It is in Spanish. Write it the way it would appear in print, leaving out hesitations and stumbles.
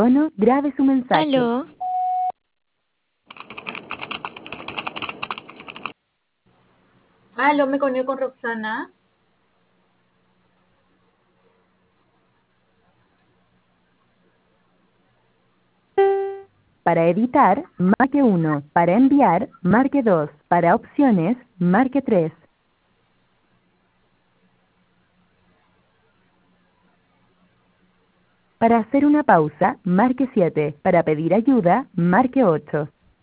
tono, grabe su mensaje. Aló, Aló, me conecto con Roxana. Para editar, marque 1. Para enviar, marque 2. Para opciones, marque 3. Para hacer una pausa, marque 7. Para pedir ayuda, marque 8.